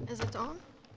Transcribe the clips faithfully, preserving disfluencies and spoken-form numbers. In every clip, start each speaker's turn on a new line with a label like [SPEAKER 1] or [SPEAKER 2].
[SPEAKER 1] Is it on?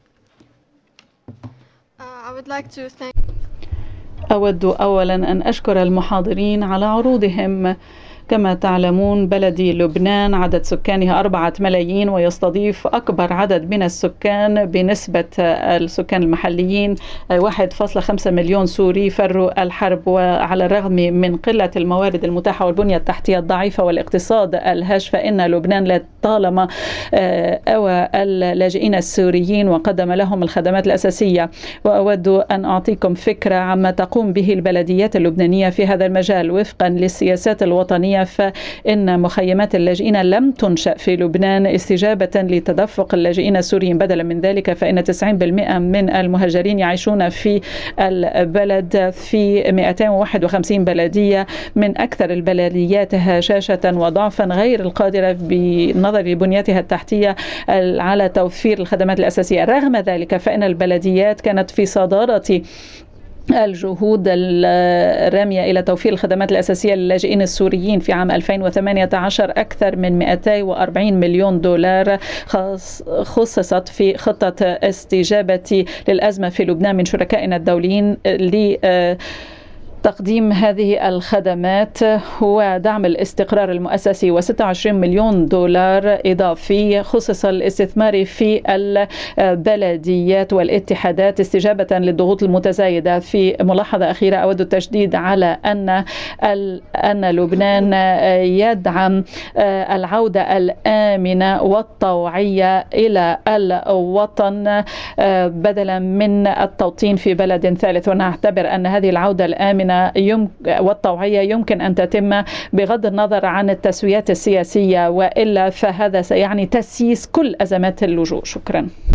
[SPEAKER 1] Uh, I would like to thank
[SPEAKER 2] أود أولا أن أشكر المحاضرين على عروضهم. كما تعلمون بلدي لبنان عدد سكانها أربعة ملايين ويستضيف أكبر عدد من السكان بنسبة السكان المحليين واحد فاصلة خمسة مليون سوري فروا الحرب. وعلى الرغم من قلة الموارد المتاحة والبنية التحتية الضعيفة والاقتصاد الهش فإن لبنان لطالما أوى اللاجئين السوريين وقدم لهم الخدمات الأساسية. وأود أن أعطيكم فكرة عما تقوم به البلديات اللبنانية في هذا المجال. وفقا للسياسات الوطنية فإن مخيمات اللاجئين لم تنشأ في لبنان استجابة لتدفق اللاجئين السوريين. بدلا من ذلك فإن تسعين بالمئة من المهاجرين يعيشون في البلد في مئتين وواحد وخمسين بلدية من أكثر البلديات هشاشة وضعفا غير القادرة بنظر بنيتها التحتية على توفير الخدمات الأساسية. رغم ذلك فإن البلديات كانت في صدارة الجهود الرامية إلى توفير الخدمات الأساسية للاجئين السوريين. في عام ألفين وثمانية عشر أكثر من مئتين وأربعين مليون دولار خصصت في خطة استجابة للأزمة في لبنان من شركائنا الدوليين ل تقديم هذه الخدمات هو دعم الاستقرار المؤسسي. وستة وعشرين مليون دولار إضافي خصص الاستثمار في البلديات والاتحادات استجابة للضغوط المتزايدة. في ملاحظة أخيرة أود التشديد على أن أن لبنان يدعم العودة الآمنة والطوعية إلى الوطن بدلا من التوطين في بلد ثالث. ونعتبر أن هذه العودة الآمنة والطوعية يمكن أن تتم بغض النظر عن التسويات السياسية، وإلا فهذا سيعني تسييس كل أزمات اللجوء. شكرا.